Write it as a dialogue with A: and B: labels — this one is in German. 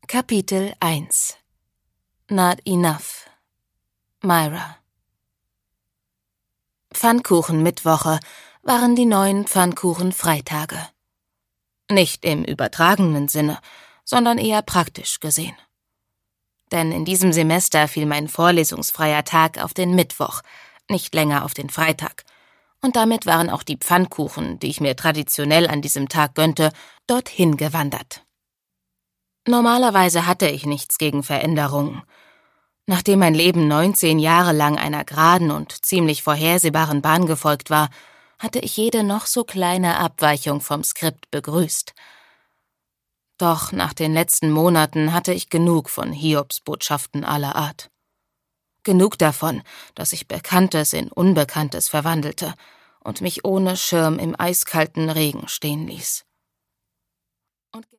A: Kapitel 1 Not enough. Myra. Pfannkuchen-Mittwoche waren die neuen Pfannkuchen-Freitage. Nicht im übertragenen Sinne, sondern eher praktisch gesehen. Denn in diesem Semester fiel mein vorlesungsfreier Tag auf den Mittwoch, nicht länger auf den Freitag. Und damit waren auch die Pfannkuchen, die ich mir traditionell an diesem Tag gönnte, dorthin gewandert. Normalerweise hatte ich nichts gegen Veränderungen. Nachdem mein Leben 19 Jahre lang einer geraden und ziemlich vorhersehbaren Bahn gefolgt war, hatte ich jede noch so kleine Abweichung vom Skript begrüßt. Doch nach den letzten Monaten hatte ich genug von Hiobsbotschaften aller Art. Genug davon, dass ich Bekanntes in Unbekanntes verwandelte und mich ohne Schirm im eiskalten Regen stehen ließ.